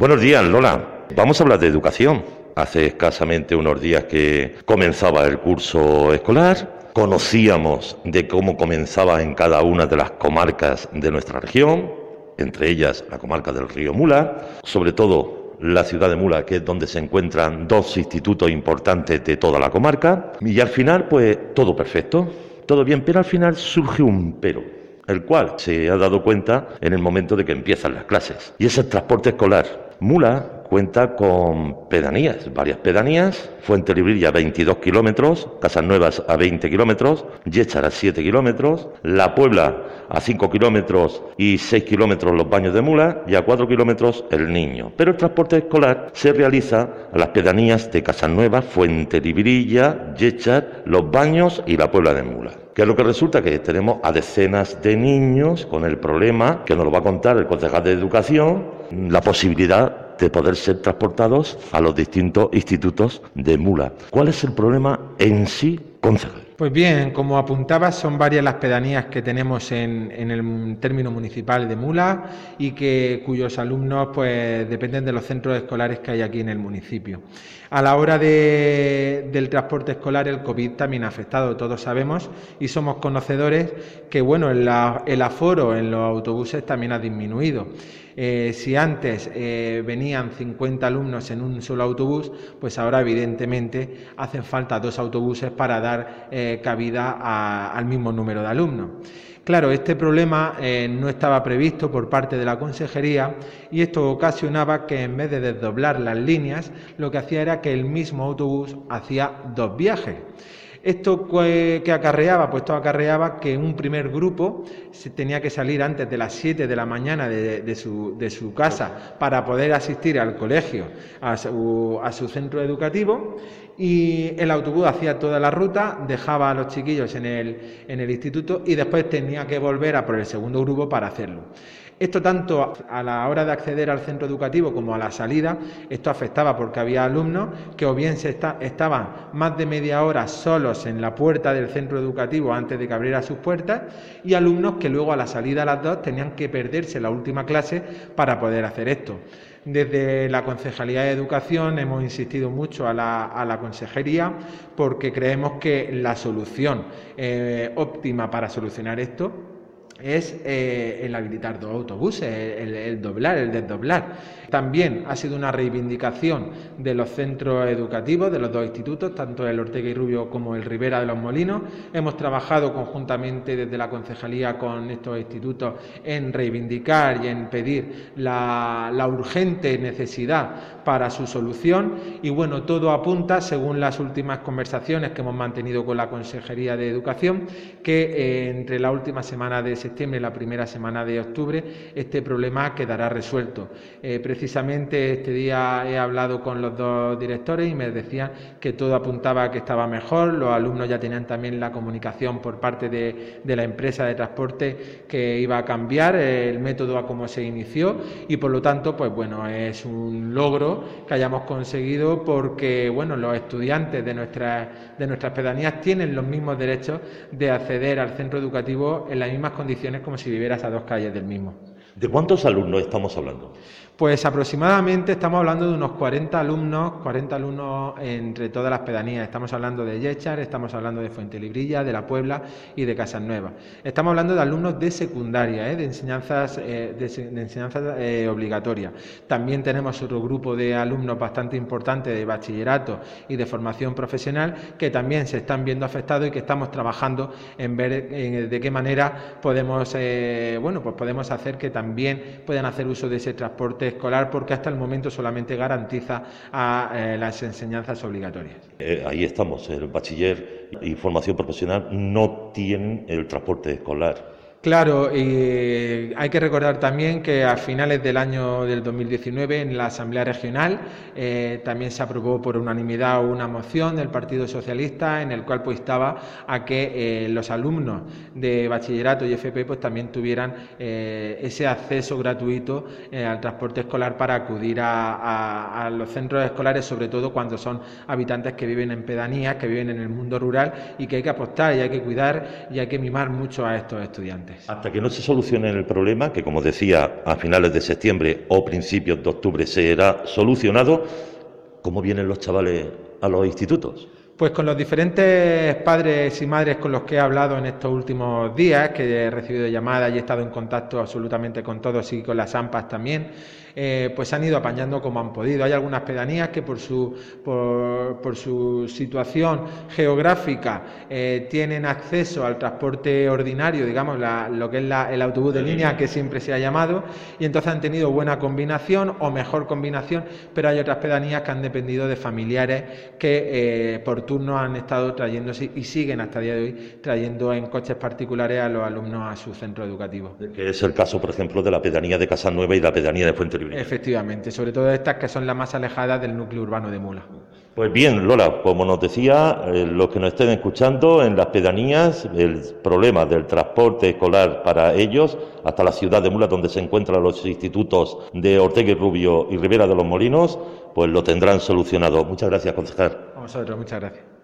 Buenos días, Lola. Vamos a hablar de educación. Hace escasamente unos días que comenzaba el curso escolar. Conocíamos de cómo comenzaba en cada una de las comarcas de nuestra región, entre ellas la comarca del Río Mula, sobre todo la ciudad de Mula, que es donde se encuentran dos institutos importantes de toda la comarca. Y al final, pues todo perfecto, todo bien, pero al final surge un pero, el cual se ha dado cuenta en el momento de que empiezan las clases, y es el transporte escolar. Mula cuenta con pedanías, varias pedanías: Fuentelibrilla 22 kilómetros, Casanuevas a 20 kilómetros, Yéchar a 7 kilómetros, La Puebla a 5 kilómetros y 6 kilómetros Los Baños de Mula, y a 4 kilómetros El Niño. Pero el transporte escolar se realiza a las pedanías de Casanuevas, Fuentelibrilla, Yéchar, Los Baños y La Puebla de Mula. Que es lo que resulta que tenemos a decenas de niños con el problema, que nos lo va a contar el concejal de Educación, la posibilidad de poder ser transportados a los distintos institutos de Mula. ¿Cuál es el problema en sí, concejal? Pues bien, como apuntabas, son varias las pedanías que tenemos en el término municipal de Mula y cuyos alumnos pues dependen de los centros escolares que hay aquí en el municipio. A la hora del transporte escolar, el COVID también ha afectado, todos sabemos y somos conocedores que el aforo en los autobuses también ha disminuido. Si antes venían 50 alumnos en un solo autobús, pues ahora evidentemente hacen falta 2 autobuses para dar cabida al mismo número de alumnos. Claro, este problema no estaba previsto por parte de la consejería y esto ocasionaba que en vez de desdoblar las líneas, lo que hacía era que el mismo autobús hacía 2 viajes. ¿Esto qué acarreaba? Pues esto acarreaba que un primer grupo tenía que salir antes de las 7 de la mañana de su casa para poder asistir al colegio, a su centro educativo, y el autobús hacía toda la ruta, dejaba a los chiquillos en el instituto y después tenía que volver a por el segundo grupo para hacerlo. Esto tanto a la hora de acceder al centro educativo como a la salida, esto afectaba porque había alumnos que o bien estaban más de media hora solos en la puerta del centro educativo antes de que abriera sus puertas, y alumnos que luego a la salida a las 2 tenían que perderse la última clase para poder hacer esto. Desde la Concejalía de Educación hemos insistido mucho a la consejería porque creemos que la solución óptima para solucionar esto es el habilitar 2 autobuses, el desdoblar. También ha sido una reivindicación de los centros educativos, de los 2 institutos, tanto el Ortega y Rubio como el Ribera de los Molinos. Hemos trabajado conjuntamente desde la concejalía con estos institutos en reivindicar y en pedir la urgente necesidad para su solución, y todo apunta, según las últimas conversaciones que hemos mantenido con la Consejería de Educación, que entre la última semana de septiembre y la primera semana de octubre este problema quedará resuelto. Precisamente este día he hablado con los 2 directores y me decían que todo apuntaba a que estaba mejor. Los alumnos ya tenían también la comunicación por parte de la empresa de transporte que iba a cambiar el método a cómo se inició, y por lo tanto es un logro que hayamos conseguido, porque los estudiantes de nuestras pedanías tienen los mismos derechos de acceder al centro educativo en las mismas condiciones como si vivieras a 2 calles del mismo. ¿De cuántos alumnos estamos hablando? Pues aproximadamente estamos hablando de unos 40 alumnos entre todas las pedanías. Estamos hablando de Yéchar, estamos hablando de Fuentelibrilla, de La Puebla y de Casanuevas. Estamos hablando de alumnos de secundaria, de enseñanzas obligatorias. También tenemos otro grupo de alumnos bastante importante de bachillerato y de formación profesional que también se están viendo afectados y que estamos trabajando en ver de qué manera podemos hacer que también puedan hacer uso de ese transporte escolar, porque hasta el momento solamente garantiza las enseñanzas obligatorias. Ahí estamos, el bachiller y formación profesional no tienen el transporte escolar. Claro, y hay que recordar también que a finales del año del 2019 en la Asamblea Regional también se aprobó por unanimidad una moción del Partido Socialista en el cual instaba a que los alumnos de bachillerato y FP también tuvieran ese acceso gratuito al transporte escolar para acudir a los centros escolares, sobre todo cuando son habitantes que viven en pedanías, que viven en el mundo rural y que hay que apostar y hay que cuidar y hay que mimar mucho a estos estudiantes. estudiantes. Hasta que no se solucione el problema, que como decía, a finales de septiembre o principios de octubre será solucionado, ¿cómo vienen los chavales a los institutos? Pues con los diferentes padres y madres con los que he hablado en estos últimos días, que he recibido llamadas y he estado en contacto absolutamente con todos y con las AMPAs también, pues han ido apañando como han podido. Hay algunas pedanías que por su situación geográfica tienen acceso al transporte ordinario, digamos, lo que es el autobús de línea, que siempre se ha llamado, y entonces han tenido buena combinación o mejor combinación, pero hay otras pedanías que han dependido de familiares que por turno han estado trayéndose y siguen hasta el día de hoy trayendo en coches particulares a los alumnos a su centro educativo. Que es el caso, por ejemplo, de la pedanía de Casanueva y la pedanía de Fuenterrabía. Efectivamente, sobre todo estas que son las más alejadas del núcleo urbano de Mula. Pues bien, Lola, como nos decía, los que nos estén escuchando, en las pedanías, el problema del transporte escolar para ellos, hasta la ciudad de Mula, donde se encuentran los institutos de Ortega y Rubio y Ribera de los Molinos, pues lo tendrán solucionado. Muchas gracias, concejal. A vosotros, muchas gracias.